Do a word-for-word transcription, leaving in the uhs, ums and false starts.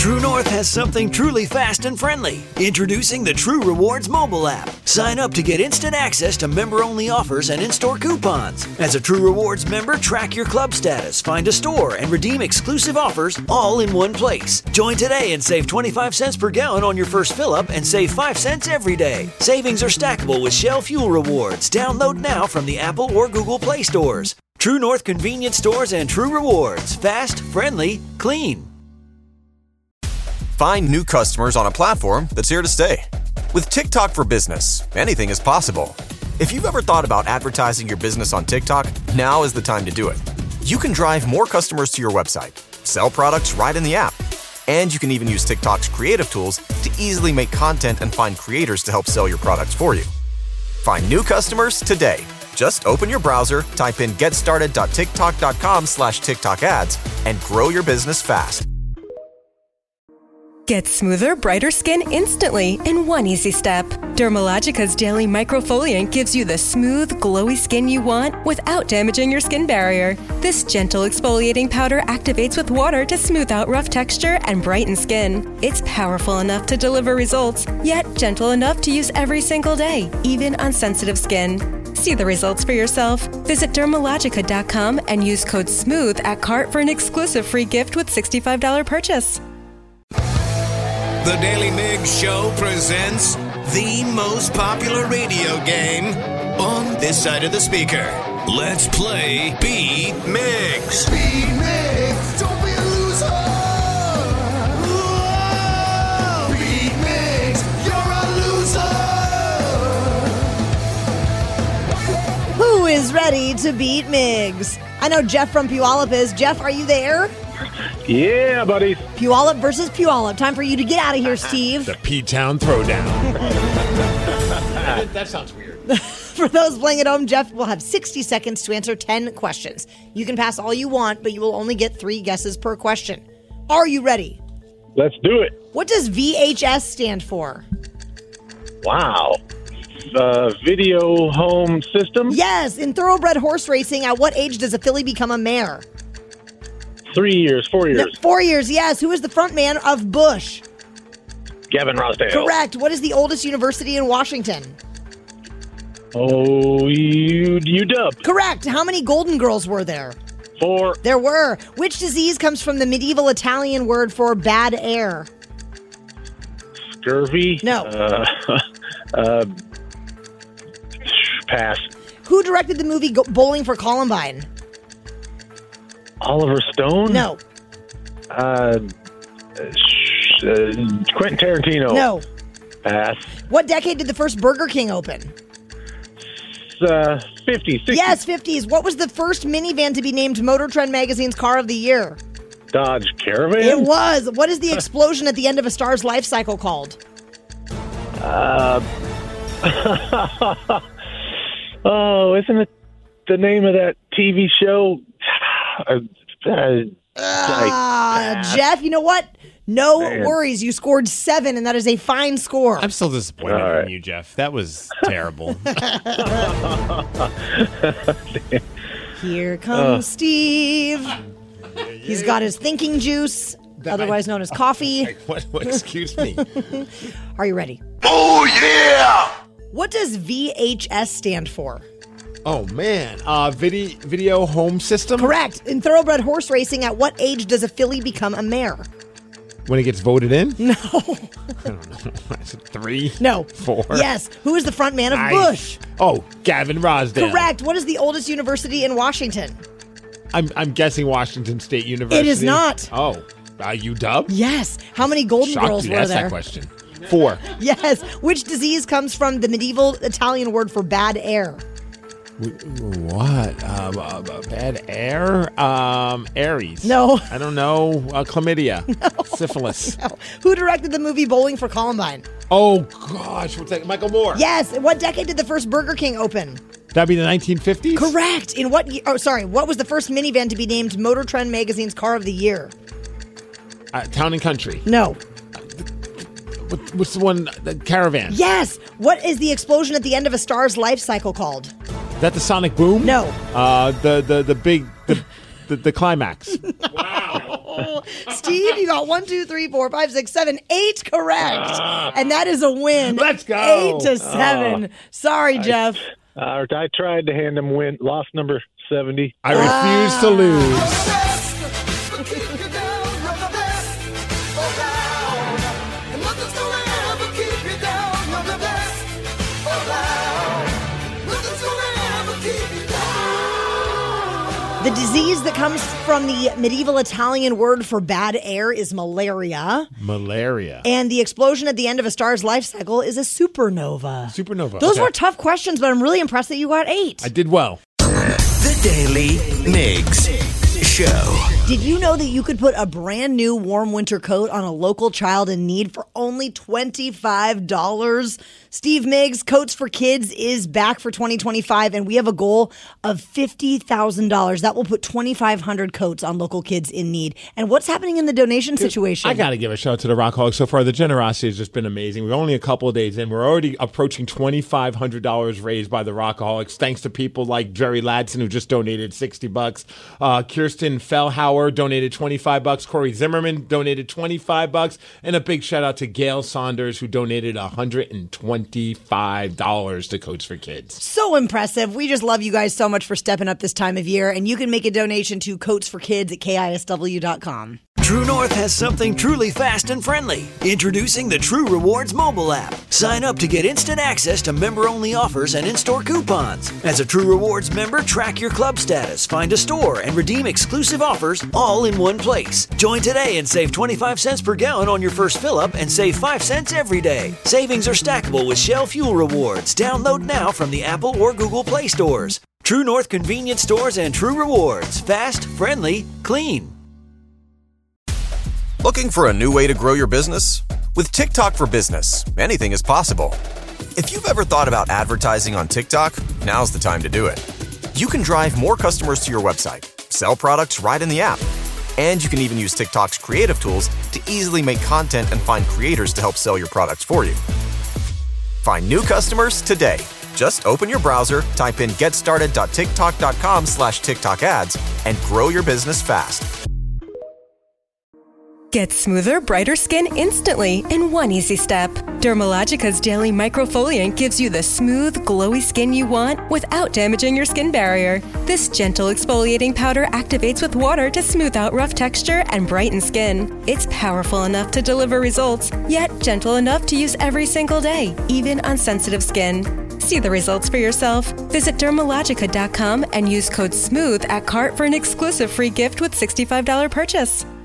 True North has something truly fast and friendly. Introducing the True Rewards mobile app. Sign up to get instant access to member-only offers and in-store coupons. As a True Rewards member, track your club status, find a store, and redeem exclusive offers all in one place. Join today and save twenty-five cents per gallon on your first fill-up and save five cents every day. Savings are stackable with Shell Fuel Rewards. Download now from the Apple or Google Play stores. True North convenience stores and True Rewards. Fast, friendly, clean. Find new customers on a platform that's here to stay. With TikTok for Business, anything is possible. If you've ever thought about advertising your business on TikTok, now is the time to do it. You can drive more customers to your website, sell products right in the app, and you can even use TikTok's creative tools to easily make content and find creators to help sell your products for you. Find new customers today. Just open your browser, type in getstarted.tiktok.com slash TikTok ads, and grow your business fast. Get smoother, brighter skin instantly in one easy step. Dermalogica's Daily Microfoliant gives you the smooth, glowy skin you want without damaging your skin barrier. This gentle exfoliating powder activates with water to smooth out rough texture and brighten skin. It's powerful enough to deliver results, yet gentle enough to use every single day, even on sensitive skin. See the results for yourself. Visit dermalogica dot com and use code SMOOTH at cart for an exclusive free gift with sixty-five dollars purchase. The Daily Migs Show presents the most popular radio game on this side of the speaker. Let's play Beat Migs. Beat Migs, don't be a loser. Whoa. Beat Migs, you're a loser. Who is ready to beat Migs? I know Jeff from Puyallup is. Jeff, are you there? Yeah, buddy. Puyallup versus Puyallup. Time for you to get out of here, Steve. The P-Town Throwdown. That sounds weird. For those playing at home, Jeff will have sixty seconds to answer ten questions. You can pass all you want, but you will only get three guesses per question. Are you ready? Let's do it. What does V H S stand for? Wow. Uh, video home system? Yes. In thoroughbred horse racing, at what age does a filly become a mare? Three years, four years. No, four years, yes. Who is the front man of Bush? Gavin Rossdale. Correct. What is the oldest university in Washington? Oh, U- UW. Correct. How many Golden Girls were there? Four. There were. Which disease comes from the medieval Italian word for bad air? Scurvy? No. Uh, uh, pass. Who directed the movie Go- Bowling for Columbine? Oliver Stone? No. Uh, sh- uh, Quentin Tarantino? No. Pass. What decade did the first Burger King open? Uh, fifties, sixties. Yes, fifties. What was the first minivan to be named Motor Trend Magazine's Car of the Year? Dodge Caravan? It was. What is the explosion at the end of a star's life cycle called? Uh, oh, isn't it the name of that T V show? Uh, uh, Ah, Jeff, you know what? No Man. worries. You scored seven, and that is a fine score. I'm still disappointed All right. in you, Jeff. That was terrible. Here comes Steve. He's got his thinking juice, otherwise known as coffee. what, what? Excuse me. Are you ready? Oh, yeah! What does V H S stand for? Oh, man. Uh, video, video home system? Correct. In thoroughbred horse racing, at what age does a filly become a mare? When it gets voted in? No. I don't know. Is it three? No. Four? Yes. Who is the front man of Nice. Bush? Oh, Gavin Rossdale. Correct. What is the oldest university in Washington? I'm, I'm guessing Washington State University. It is not. Oh. Uh, U W? Yes. How many Golden Shocked Girls you were asked there? that question. Four. Yes. Which disease comes from the medieval Italian word for bad air? What? Uh, uh, bad air? Um, Aries. No. I don't know. Uh, chlamydia. No. Syphilis. No. Who directed the movie Bowling for Columbine? Oh, gosh. What's that? Michael Moore. Yes. In what decade did the first Burger King open? That'd be the nineteen fifties? Correct. In what year? Oh, sorry. What was the first minivan to be named Motor Trend Magazine's Car of the Year? Uh, Town and Country. No. What, what's the one? The Caravan. Yes. What is the explosion at the end of a star's life cycle called? Is that the Sonic Boom? No. Uh, the, the, the big, the, the, the climax. Wow. Steve, you got one, two, three, four, five, six, seven, eight correct. Ah. And that is a win. Let's go. Eight to seven. Oh. Sorry, Jeff. Uh, I tried to hand him win. Lost number seventy. I refuse to lose. The disease that comes from the medieval Italian word for bad air is malaria. Malaria. And the explosion at the end of a star's life cycle is a supernova. Supernova. Those okay. were tough questions, but I'm really impressed that you got eight. I did well. The Daily Migs Show. Did you know that you could put a brand new warm winter coat on a local child in need for only twenty-five dollars? Steve Miggs, Coats for Kids is back for twenty twenty-five, and we have a goal of fifty thousand dollars. That will put twenty-five hundred coats on local kids in need. And what's happening in the donation situation? I got to give a shout out to the Rockaholics. So far, the generosity has just been amazing. We're only a couple of days in. We're already approaching twenty-five hundred dollars raised by the Rockaholics, thanks to people like Jerry Ladson, who just donated sixty bucks. Uh, Kirsten Fellhauer donated twenty-five bucks. Corey Zimmerman donated twenty-five bucks. And a big shout out to Gail Saunders, who donated one hundred twenty-five dollars to Coats for Kids. So impressive. We just love you guys so much for stepping up this time of year. And you can make a donation to Coats for Kids at K I S W dot com. True North has something truly fast and friendly. Introducing the True Rewards mobile app. Sign up to get instant access to member-only offers and in-store coupons. As a True Rewards member, track your club status, find a store, and redeem exclusive offers all in one place. Join today and save twenty-five cents per gallon on your first fill-up and save five cents every day. Savings are stackable with Shell Fuel Rewards. Download now from the Apple or Google Play stores. True North Convenience Stores and True Rewards. Fast, friendly, clean. Looking for a new way to grow your business? With TikTok for Business, anything is possible. If you've ever thought about advertising on TikTok, now's the time to do it. You can drive more customers to your website, sell products right in the app, and you can even use TikTok's creative tools to easily make content and find creators to help sell your products for you. Find new customers today. Just open your browser, type in getstarted.tiktok.com slash TikTok ads, and grow your business fast. Get smoother, brighter skin instantly in one easy step. Dermalogica's Daily Microfoliant gives you the smooth, glowy skin you want without damaging your skin barrier. This gentle exfoliating powder activates with water to smooth out rough texture and brighten skin. It's powerful enough to deliver results, yet gentle enough to use every single day, even on sensitive skin. See the results for yourself. Visit Dermalogica dot com and use code SMOOTH at cart for an exclusive free gift with sixty-five dollars purchase.